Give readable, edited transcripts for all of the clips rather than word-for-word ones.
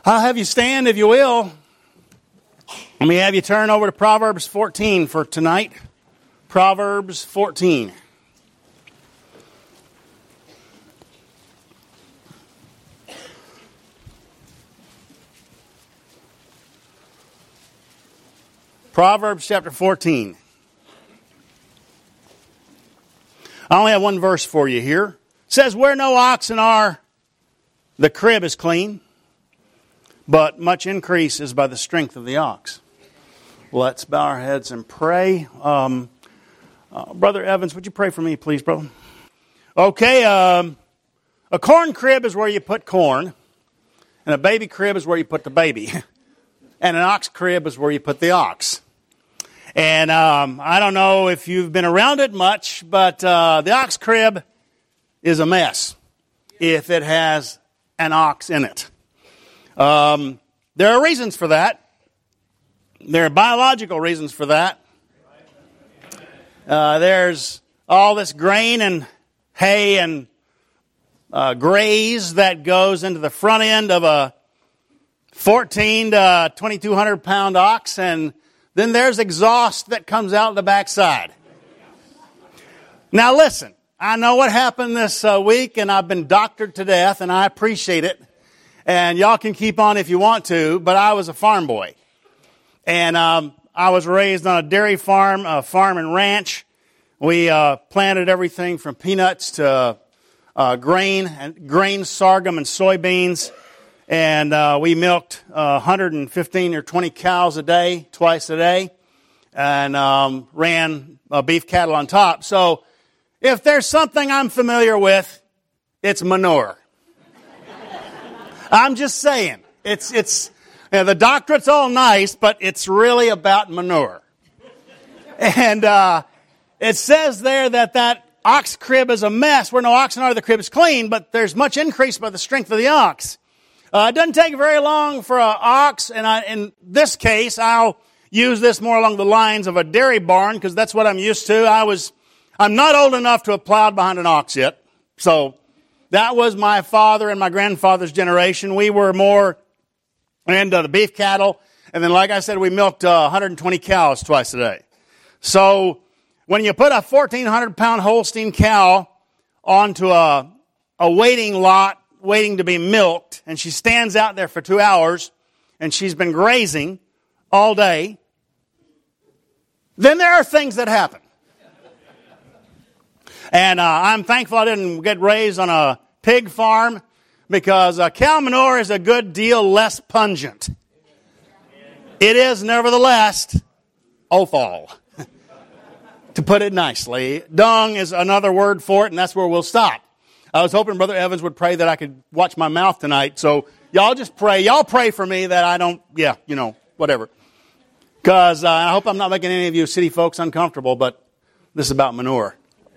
I'll have you stand if you will. Let me have you turn over to Proverbs 14 for tonight. Proverbs 14. Proverbs chapter 14. I only have one verse for you here. It says, where no oxen are, the crib is clean, but much increase is by the strength of the ox. Let's bow our heads and pray. Brother Evans, would you pray for me, please, brother? Okay, a corn crib is where you put corn, and a baby crib is where you put the baby, and an ox crib is where you put the ox. And I don't know if you've been around it much, but the ox crib is a mess if it has an ox in it. There are reasons for that. There are biological reasons for that. There's all this grain and hay and graze that goes into the front end of a 14 to 2,200 pound ox, and then there's exhaust that comes out the backside. Now listen, I know what happened this week, and I've been doctored to death, and I appreciate it. And y'all can keep on if you want to, but I was a farm boy. And I was raised on a dairy farm, a farm and ranch. We planted everything from peanuts to grain, sorghum, and soybeans. And we milked 115 or 20 cows a day, twice a day, and ran beef cattle on top. So if there's something I'm familiar with, it's manure. I'm just saying, it's the doctorate's all nice, but it's really about manure. And it says there that ox crib is a mess. Where no oxen are, the crib is clean, but there's much increase by the strength of the ox. It doesn't take very long for an ox, and in this case, I'll use this more along the lines of a dairy barn, because that's what I'm used to. I'm not old enough to have plowed behind an ox yet, so that was my father and my grandfather's generation. We were more into the beef cattle, and then, like I said, we milked 120 cows twice a day. So when you put a 1,400-pound Holstein cow onto a waiting lot, waiting to be milked, and she stands out there for 2 hours, and she's been grazing all day, then there are things that happen. And I'm thankful I didn't get raised on a pig farm, because cow manure is a good deal less pungent. It is, nevertheless, offal, to put it nicely. Dung is another word for it, and that's where we'll stop. I was hoping Brother Evans would pray that I could watch my mouth tonight. So y'all just pray. Y'all pray for me that I don't, whatever. Because I hope I'm not making any of you city folks uncomfortable, but this is about manure.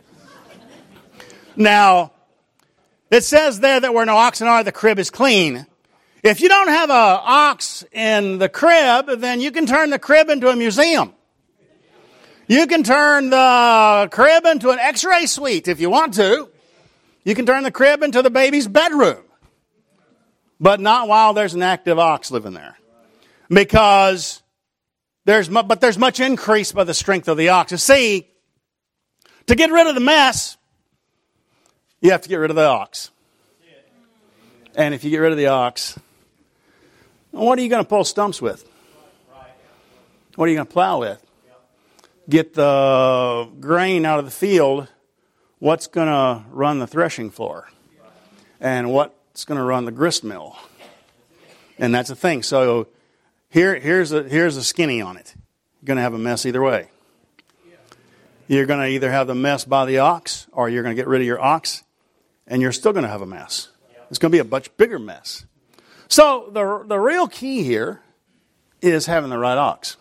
Now, it says there that where no oxen are, the crib is clean. If you don't have an ox in the crib, then you can turn the crib into a museum. You can turn the crib into an x-ray suite if you want to. You can turn the crib into the baby's bedroom. But not while there's an active ox living there. Because there's much increase by the strength of the ox. You see, to get rid of the mess, you have to get rid of the ox. And if you get rid of the ox, what are you going to pull stumps with? What are you going to plow with? Get the grain out of the field. What's going to run the threshing floor? And what's going to run the grist mill? And that's the thing. So here's a skinny on it. You're going to have a mess either way. You're going to either have the mess by the ox, or you're going to get rid of your ox, and you're still going to have a mess. It's going to be a much bigger mess. So the real key here is having the right ox.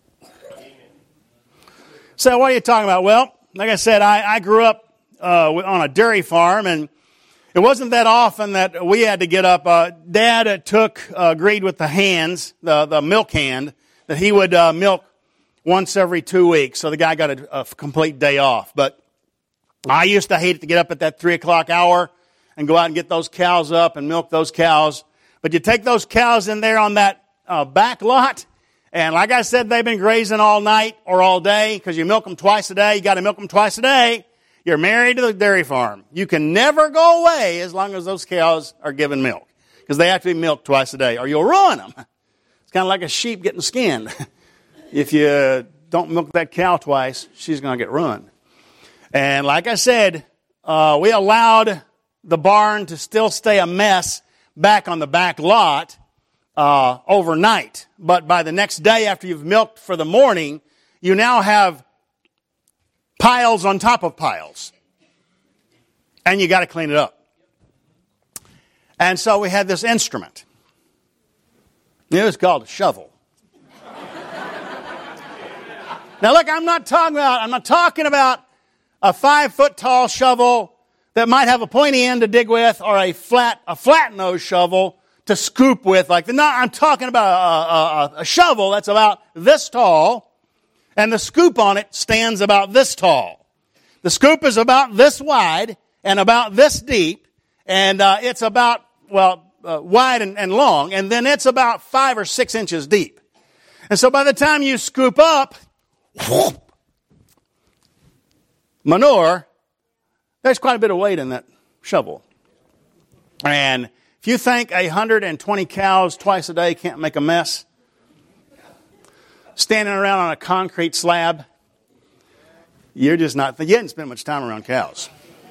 So what are you talking about? Well, like I said, I grew up on a dairy farm, and it wasn't that often that we had to get up. Dad agreed with the hands, the milk hand, that he would milk once every 2 weeks. So the guy got a complete day off. But I used to hate it to get up at that 3 o'clock hour and go out and get those cows up and milk those cows. But you take those cows in there on that back lot, and like I said, they've been grazing all night or all day because you milk them twice a day. You got to milk them twice a day. You're married to the dairy farm. You can never go away as long as those cows are giving milk because they have to be milked twice a day or you'll ruin them. It's kind of like a sheep getting skinned. If you don't milk that cow twice, she's going to get ruined. And like I said, we allowed the barn to still stay a mess back on the back lot overnight. But by the next day after you've milked for the morning, you now have piles on top of piles. And you got to clean it up. And so we had this instrument. It was called a shovel. Now look, I'm not talking about a 5-foot tall shovel that might have a pointy end to dig with or a flat nose shovel to scoop with. I'm talking about a shovel that's about this tall, and the scoop on it stands about this tall. The scoop is about this wide and about this deep, and it's about, wide and long, and then it's about 5 or 6 inches deep. And so by the time you scoop up manure, there's quite a bit of weight in that shovel. And if you think 120 cows twice a day can't make a mess, standing around on a concrete slab, you hadn't spent much time around cows.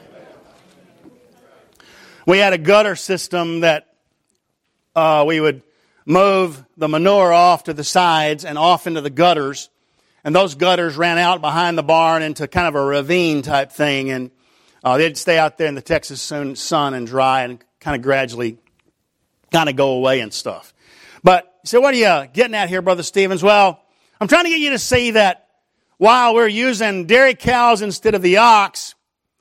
We had a gutter system that we would move the manure off to the sides and off into the gutters. And those gutters ran out behind the barn into kind of a ravine type thing. And they'd stay out there in the Texas sun and dry and kind of gradually kind of go away and stuff. But, so what are you getting at here, Brother Stevens? Well, I'm trying to get you to see that while we're using dairy cows instead of the ox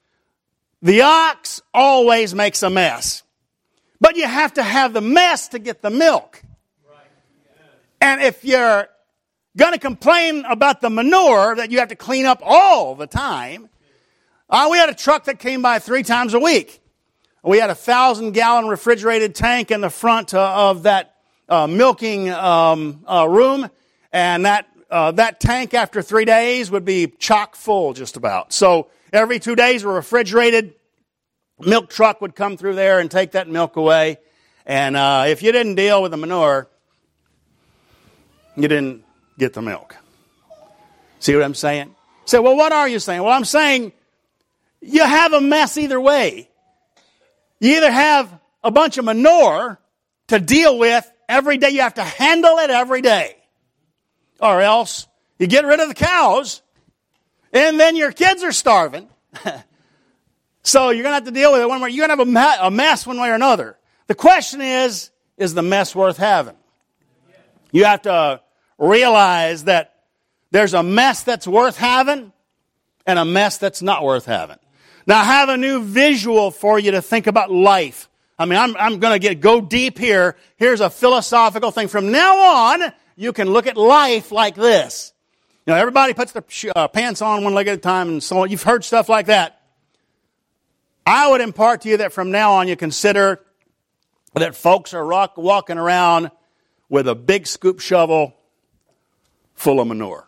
always makes a mess. But you have to have the mess to get the milk. And if you're going to complain about the manure that you have to clean up all the time, we had a truck that came by 3 times a week. We had a 1,000-gallon refrigerated tank in the front of that milking room, and that tank after 3 days would be chock full just about. So every 2 days a refrigerated milk truck would come through there and take that milk away. And if you didn't deal with the manure, you didn't get the milk. See what I'm saying? Say, well, what are you saying? Well, I'm saying you have a mess either way. You either have a bunch of manure to deal with every day. You have to handle it every day. Or else you get rid of the cows and then your kids are starving. So you're going to have to deal with it one way. You're going to have a mess one way or another. The question is the mess worth having? You have to realize that there's a mess that's worth having and a mess that's not worth having. Now I have a new visual for you to think about life. I mean, I'm going to go deep here. Here's a philosophical thing. From now on, you can look at life like this. You know, everybody puts their pants on one leg at a time and so on. You've heard stuff like that. I would impart to you that from now on you consider that folks are walking around with a big scoop shovel full of manure.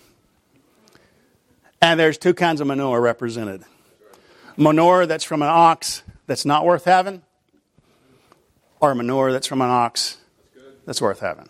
And there's 2 kinds of manure represented. Manure that's from an ox that's not worth having, or manure that's from an ox that's worth having.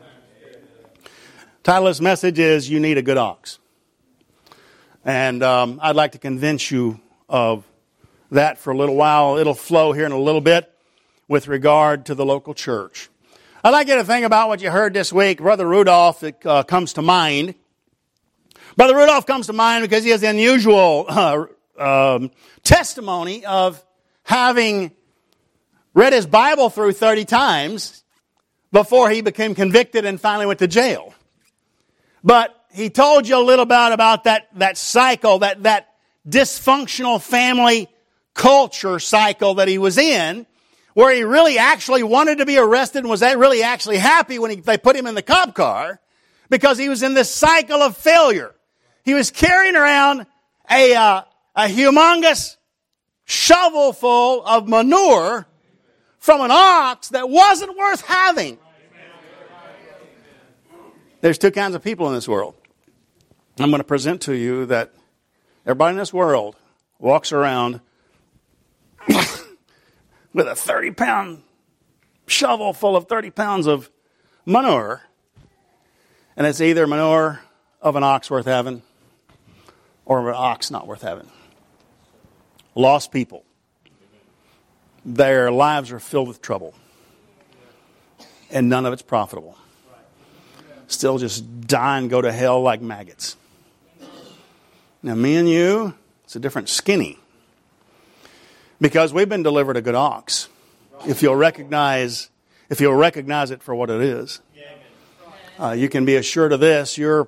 Title of this message is You Need a Good Ox. And I'd like to convince you of that for a little while. It'll flow here in a little bit with regard to the local church. I'd like you to think about what you heard this week. Brother Rudolph comes to mind. Brother Rudolph comes to mind because he has the unusual testimony of having read his Bible through 30 times before he became convicted and finally went to jail. But he told you a little bit about that cycle, that dysfunctional family culture cycle that he was in, where he really actually wanted to be arrested and was really actually happy when they put him in the cop car because he was in this cycle of failure. He was carrying around a humongous shovel full of manure from an ox that wasn't worth having. There's two kinds of people in this world. I'm going to present to you that everybody in this world walks around with a 30-pound shovel full of 30 pounds of manure, and it's either manure of an ox worth having or of an ox not worth having. Lost people. Their lives are filled with trouble, and none of it's profitable. Still just die and go to hell like maggots. Now, me and you, it's a different skinny. Because we've been delivered a good ox. If you'll recognize it for what it is. You can be assured of this. You're,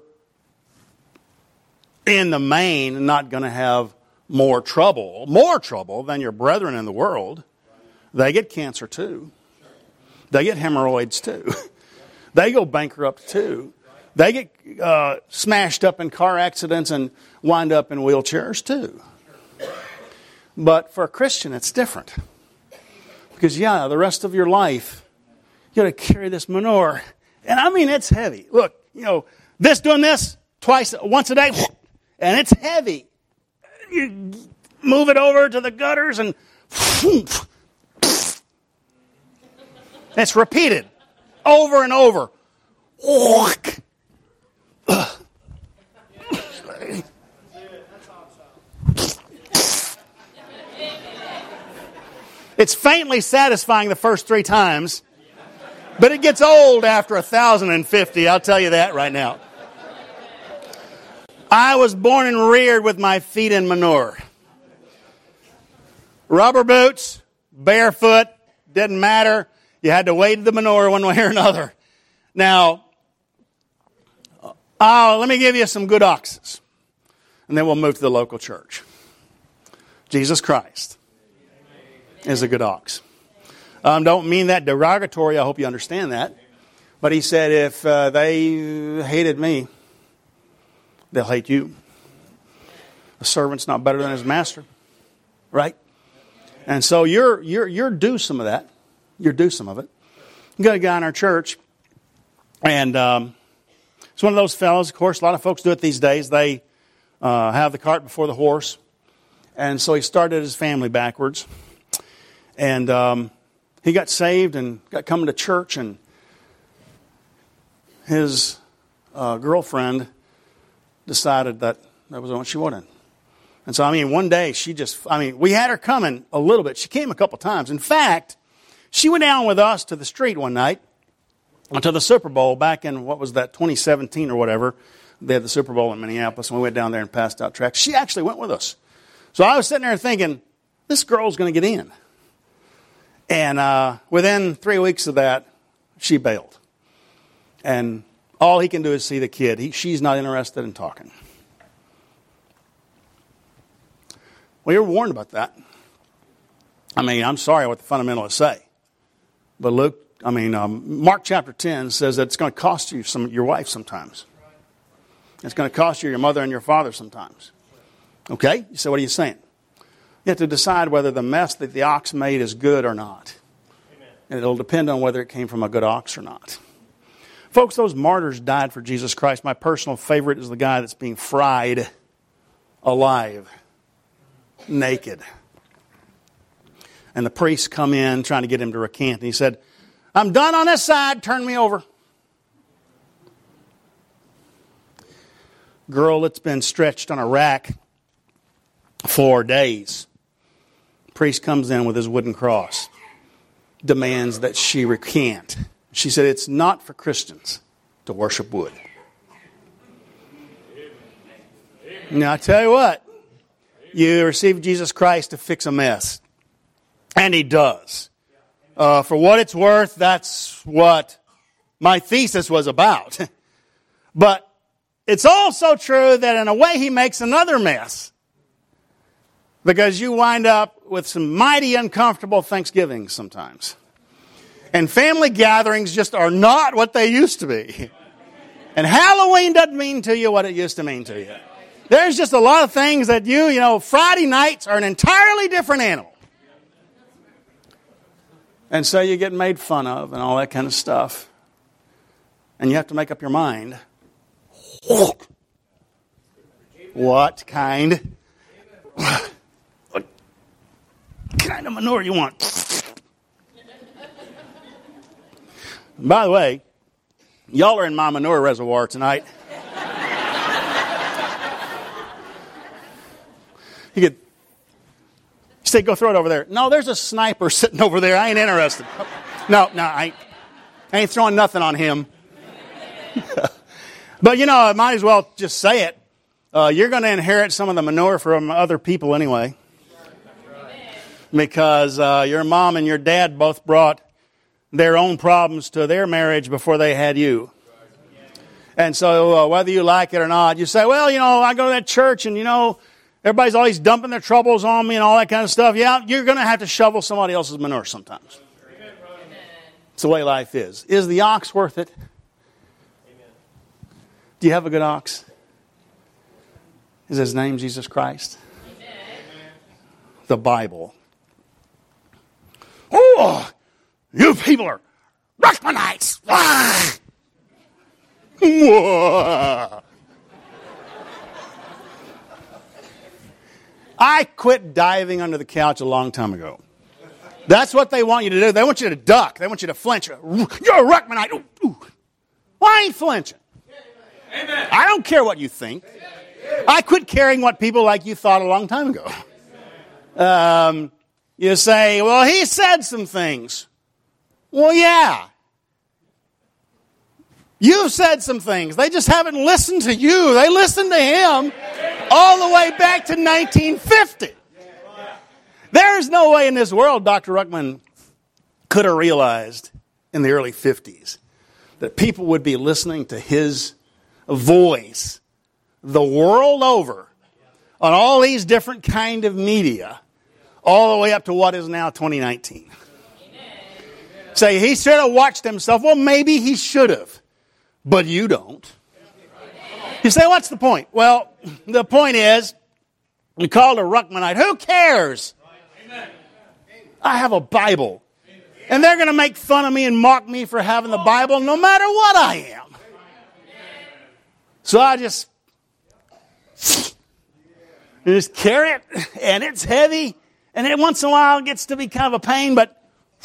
in the main, not going to have more trouble than your brethren in the world. They get cancer too. They get hemorrhoids too. They go bankrupt too. They get smashed up in car accidents and wind up in wheelchairs too. But for a Christian, it's different. Because, the rest of your life, you got to carry this manure. And I mean, it's heavy. Look, doing this once a day, and it's heavy. You move it over to the gutters and it's repeated over and over. It's faintly satisfying the first 3 times, but it gets old after 1,050. I'll tell you that right now. I was born and reared with my feet in manure. Rubber boots, barefoot, didn't matter. You had to wade the manure one way or another. Now, let me give you some good oxes, and then we'll move to the local church. Jesus Christ is a good ox. Don't mean that derogatory. I hope you understand that. But he said, if they hated me, they'll hate you. A servant's not better than his master, right? And so you're due some of that. You're due some of it. We got a guy in our church, and it's one of those fellows. Of course, a lot of folks do it these days. They have the cart before the horse, and so he started his family backwards. And he got saved and got coming to church, and his girlfriend decided that was what she wanted. And so, one day we had her coming a little bit. She came a couple times. In fact, she went down with us to the street one night, to the Super Bowl back in, 2017 or whatever. They had the Super Bowl in Minneapolis, and we went down there and passed out tracts. She actually went with us. So I was sitting there thinking, this girl's going to get in. And within 3 weeks of that, she bailed. And all he can do is see the kid. She's not interested in talking. Well, you're warned about that. I'm sorry what the fundamentalists say. But Mark chapter 10 says that it's going to cost you your wife sometimes. It's going to cost you your mother and your father sometimes. Okay? You say, what are you saying? You have to decide whether the mess that the ox made is good or not. Amen. And it'll depend on whether it came from a good ox or not. Folks, those martyrs died for Jesus Christ. My personal favorite is the guy that's being fried alive, naked. And the priests come in trying to get him to recant. And he said, I'm done on this side, turn me over. Girl that's been stretched on a rack for days. Priest comes in with his wooden cross, demands that she recant. She said, it's not for Christians to worship wood. Now, I tell you what, you receive Jesus Christ to fix a mess. And he does. For what it's worth, that's what my thesis was about. But it's also true that in a way he makes another mess. Because you wind up with some mighty uncomfortable Thanksgivings sometimes. And family gatherings just are not what they used to be. And Halloween doesn't mean to you what it used to mean to you. There's just a lot of things that Friday nights are an entirely different animal. And so you get made fun of and all that kind of stuff. And you have to make up your mind. What kind? What kind of manure you want? By the way, y'all are in my manure reservoir tonight. You could say, go throw it over there. No, there's a sniper sitting over there. I ain't interested. No, I ain't throwing nothing on him. But, I might as well just say it. You're going to inherit some of the manure from other people anyway. Because your mom and your dad both brought their own problems to their marriage before they had you. And so whether you like it or not, you say, well, I go to that church and, everybody's always dumping their troubles on me and all that kind of stuff. Yeah, you're going to have to shovel somebody else's manure sometimes. Amen. It's the way life is. Is the ox worth it? Amen. Do you have a good ox? Is his name Jesus Christ? Amen. The Bible. Oh, you people are Ruckmanites. Ah! I quit diving under the couch a long time ago. That's what they want you to do. They want you to duck. They want you to flinch. You're a Ruckmanite. Ooh, ooh. Well, I ain't flinching. Amen. I don't care what you think. I quit caring what people like you thought a long time ago. You say, well, he said some things. Well, yeah. You've said some things. They just haven't listened to you. They listened to him all the way back to 1950. There's no way in this world Dr. Ruckman could have realized in the early 50s that people would be listening to his voice the world over on all these different kind of media all the way up to what is now 2019. Say, he should have watched himself. Well, maybe he should have. But you don't. You say, what's the point? Well, the point is, we called a Ruckmanite. Who cares? I have a Bible. And they're going to make fun of me and mock me for having the Bible no matter what I am. So I just carry it, and it's heavy, and it once in a while gets to be kind of a pain, but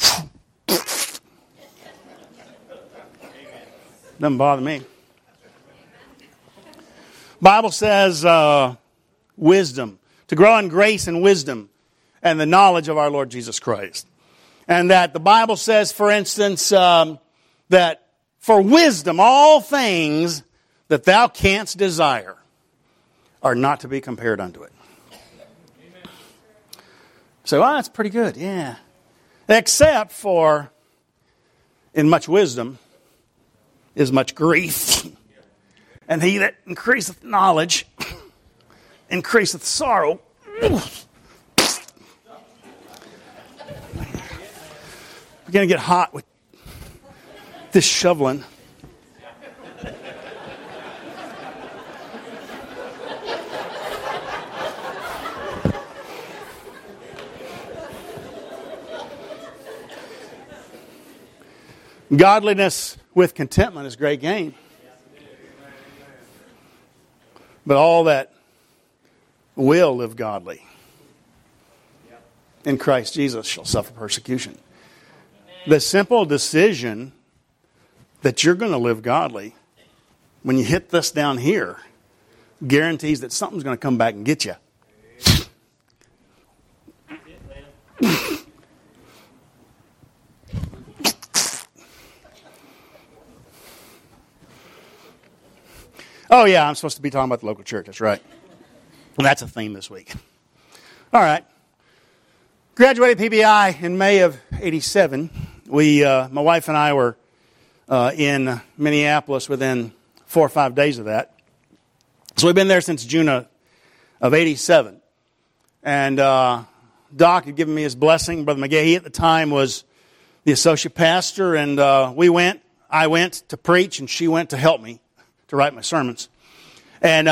doesn't bother me. Bible says wisdom, to grow in grace and wisdom and the knowledge of our Lord Jesus Christ. And that the Bible says, for instance, that for wisdom all things that thou canst desire are not to be compared unto it. So, well, that's pretty good, yeah. Except for, in much wisdom is much grief. And he that increaseth knowledge increaseth sorrow. We're going to get hot with this shoveling. Godliness with contentment is great gain. But all that will live godly in Christ Jesus shall suffer persecution. The simple decision that you're going to live godly, when you hit this down here, guarantees that something's going to come back and get you. Oh, yeah, I'm supposed to be talking about the local church. That's right. Well, that's a theme this week. All right. Graduated PBI in May of 87. My wife and I were in Minneapolis within 4 or 5 days of that. So we've been there since June of 87. And Doc had given me his blessing. Brother McGahee at the time was the associate pastor. And I went to preach, and she went to help me to write my sermons. And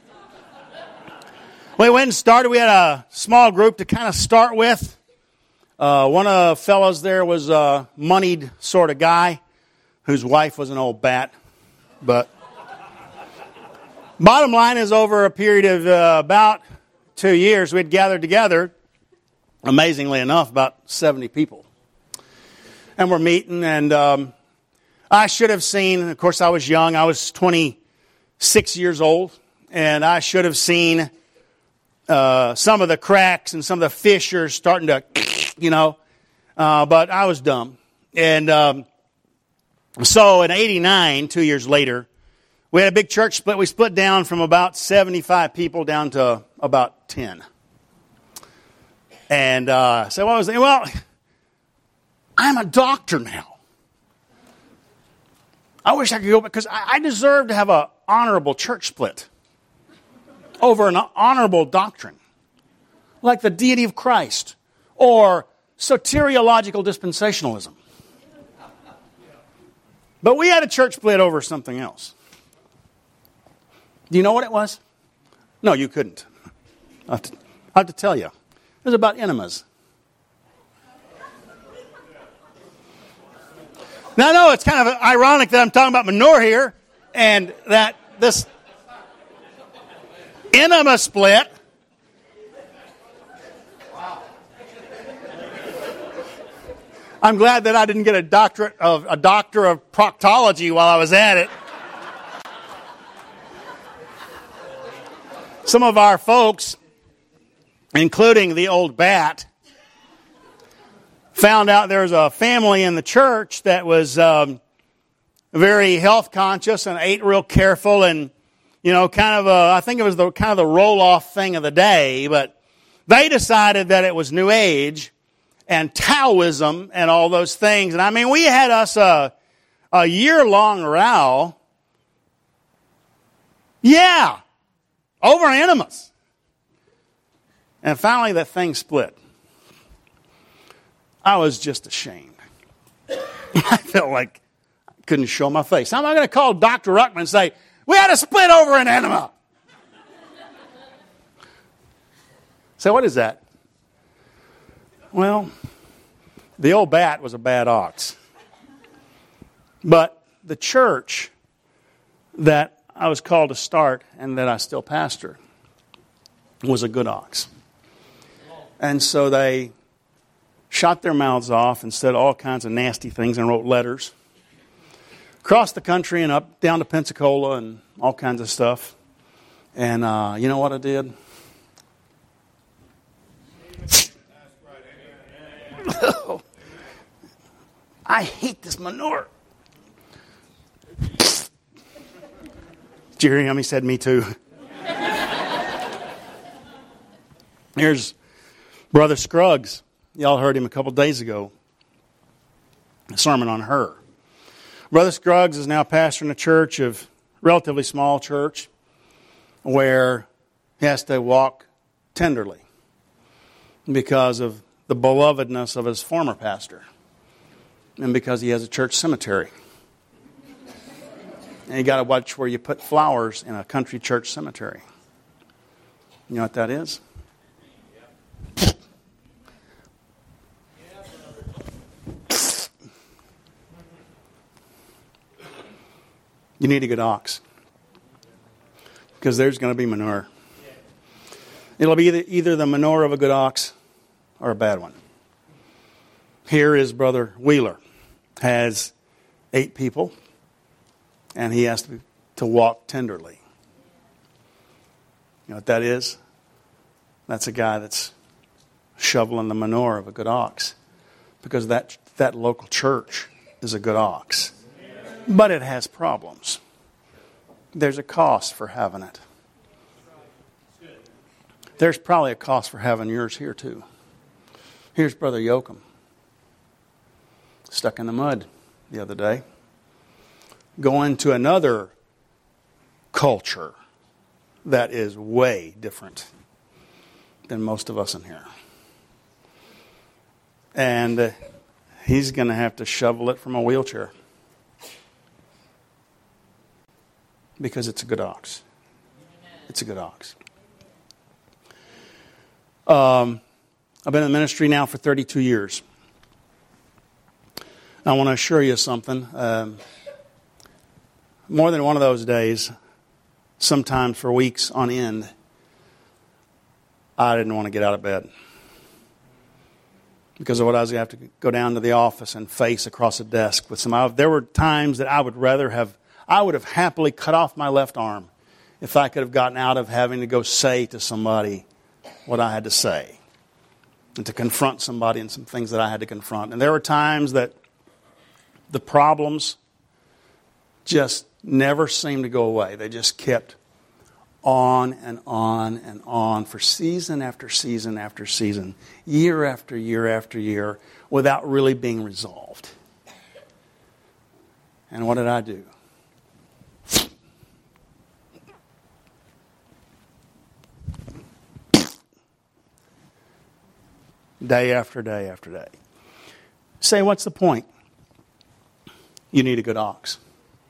we went and started. We had a small group to kind of start with. One of the fellows there was a moneyed sort of guy whose wife was an old bat. But bottom line is, over a period of about 2 years, we'd gathered together, amazingly enough, about 70 people. And we're meeting, and I should have seen, of course I was young, I was 26 years old, and I should have seen some of the cracks and some of the fissures starting to, but I was dumb. And so in 89, 2 years later, we had a big church split. We split down from about 75 people down to about 10. And so I was thinking, well, I'm a doctor now. I wish I could go, because I deserve to have an honorable church split over an honorable doctrine, like the deity of Christ or soteriological dispensationalism. But we had a church split over something else. Do you know what it was? No, you couldn't. I have to tell you. It was about enemas. Now, I know it's kind of ironic that I'm talking about manure here, and that this enema split I'm glad that I didn't get a doctor of proctology while I was at it. Some of our folks, including the old bat, found out there was a family in the church that was very health conscious and ate real careful, and I think it was the kind of the roll off thing of the day. But they decided that it was New Age and Taoism and all those things. And I mean, we had us a year-long row. Yeah, over enemas. And finally that thing split. I was just ashamed. I felt like I couldn't show my face. How am I going to call Dr. Ruckman and say, we had a split over an enema? So what is that? Well, the old bat was a bad ox. But the church that I was called to start and that I still pastor was a good ox. And so they shot their mouths off and said all kinds of nasty things and wrote letters across the country and up down to Pensacola and all kinds of stuff. And you know what I did? I hate this manure. Did you hear him? He said, me too. Here's Brother Scruggs. Y'all heard him a couple days ago. A sermon on her. Brother Scruggs is now pastoring a church, of relatively small church, where he has to walk tenderly because of the belovedness of his former pastor, and because he has a church cemetery. And you got to watch where you put flowers in a country church cemetery. You know what that is? You need a good ox, because there's going to be manure. It'll be either the manure of a good ox or a bad one. Here is Brother Wheeler. Has 8 people, and he has to walk tenderly. You know what that is? That's a guy that's shoveling the manure of a good ox, because that local church is a good ox. But it has problems. There's a cost for having it. There's probably a cost for having yours here too. Here's Brother Yoakum. Stuck in the mud the other day. Going to another culture that is way different than most of us in here. And he's going to have to shovel it from a wheelchair. Because it's a good ox. It's a good ox. A I've been in ministry now for 32 years. I want to assure you something. More than one of those days, sometimes for weeks on end, I didn't want to get out of bed. Because of what I was going to have to go down to the office and face across a desk with some. There were times that I would have happily cut off my left arm if I could have gotten out of having to go say to somebody what I had to say. And to confront somebody and some things that I had to confront. And there were times that the problems just never seemed to go away. They just kept on and on and on for season after season after season, year after year after year, without really being resolved. And what did I do? Day after day after day. Say, what's the point? You need a good ox.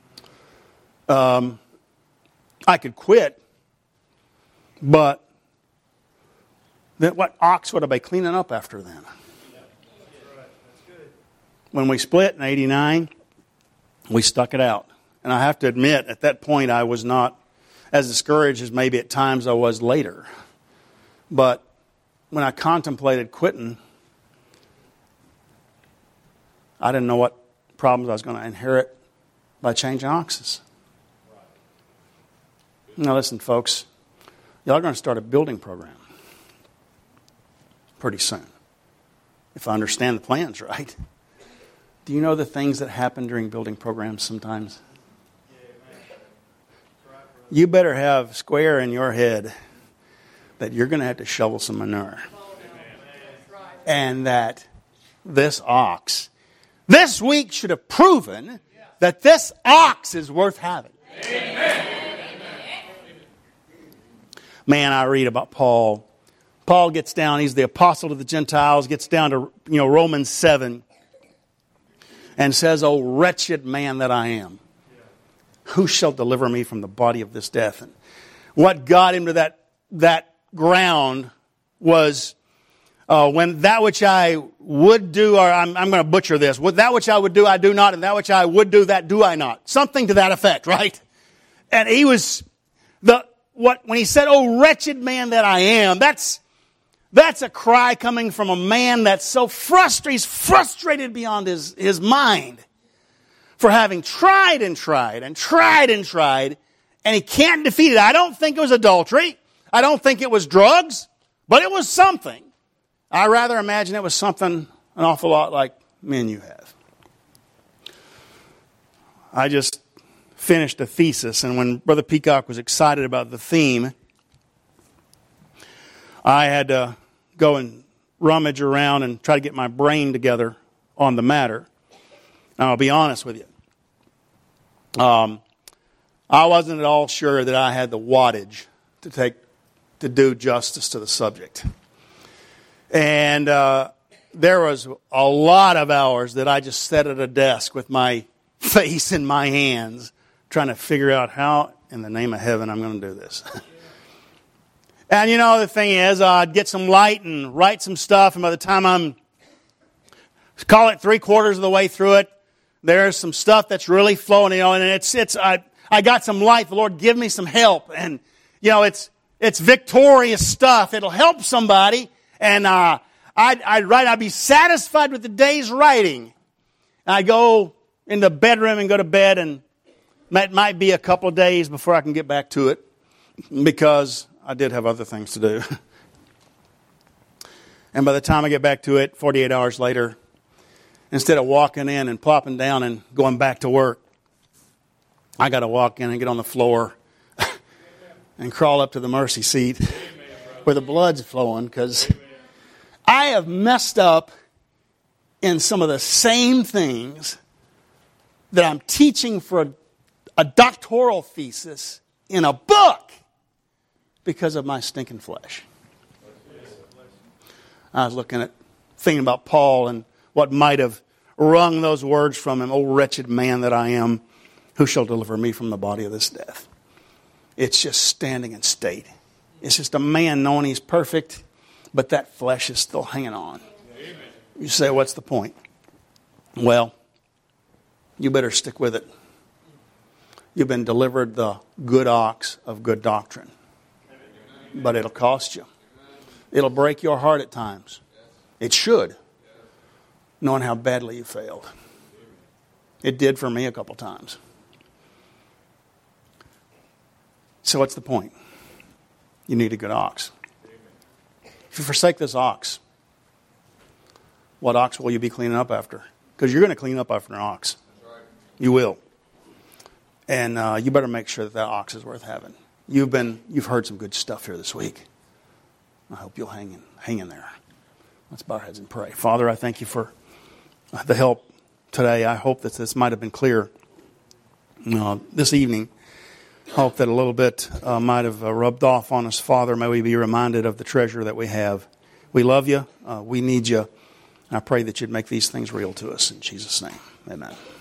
I could quit, but then what ox would I be cleaning up after then? When we split in 89, we stuck it out. And I have to admit, at that point, I was not as discouraged as maybe at times I was later. But when I contemplated quitting, I didn't know what problems I was going to inherit by changing oxes. Now listen, folks, y'all are going to start a building program pretty soon, if I understand the plans right. Do you know the things that happen during building programs sometimes? You better have square in your head that you're going to have to shovel some manure. And that this ox, this week should have proven that this ox is worth having. Amen. Man, I read about Paul. Paul gets down, he's the apostle to the Gentiles, gets down to Romans 7 and says, "O wretched man that I am, who shall deliver me from the body of this death?" And what got him to that ground was when that which I would do, or I'm going to butcher this, that which I would do I do not, and that which I would do that do I not. Something to that effect, right? And he was when he said, "Oh wretched man that I am," that's a cry coming from a man that's so frustrated, he's frustrated beyond his mind for having tried and tried and tried and tried, and he can't defeat it. I don't think it was adultery. I don't think it was drugs, but it was something. I rather imagine it was something an awful lot like me and you have. I just finished a thesis, and when Brother Peacock was excited about the theme, I had to go and rummage around and try to get my brain together on the matter. Now, I'll be honest with you. I wasn't at all sure that I had the wattage to do justice to the subject. And there was a lot of hours that I just sat at a desk with my face in my hands trying to figure out how in the name of heaven I'm going to do this. And the thing is, I'd get some light and write some stuff, and by the time I'm, call it 3/4 of the way through it, there's some stuff that's really flowing, and I got some light. The Lord give me some help, and it's victorious stuff. It'll help somebody, and I'd write. I'd be satisfied with the day's writing. I go in the bedroom and go to bed, and it might be a couple of days before I can get back to it, because I did have other things to do. And by the time I get back to it, 48 hours later, instead of walking in and plopping down and going back to work, I got to walk in and get on the floor and crawl up to the mercy seat where the blood's flowing, because I have messed up in some of the same things that I'm teaching for a doctoral thesis in a book because of my stinking flesh. I was thinking about Paul and what might have wrung those words from him. "O wretched man that I am, who shall deliver me from the body of this death?" It's just standing in state. It's just a man knowing he's perfect, but that flesh is still hanging on. You say, what's the point? Well, you better stick with it. You've been delivered the good ox of good doctrine. But it'll cost you. It'll break your heart at times. It should, knowing how badly you failed. It did for me a couple times. So what's the point? You need a good ox. If you forsake this ox, what ox will you be cleaning up after? Because you're going to clean up after an ox. You will. And you better make sure that ox is worth having. You've heard some good stuff here this week. I hope you'll hang in there. Let's bow our heads and pray. Father, I thank you for the help today. I hope that this might have been clear this evening. I hope that a little bit might have rubbed off on us. Father, may we be reminded of the treasure that we have. We love you. We need you. I pray that you'd make these things real to us. In Jesus' name, amen.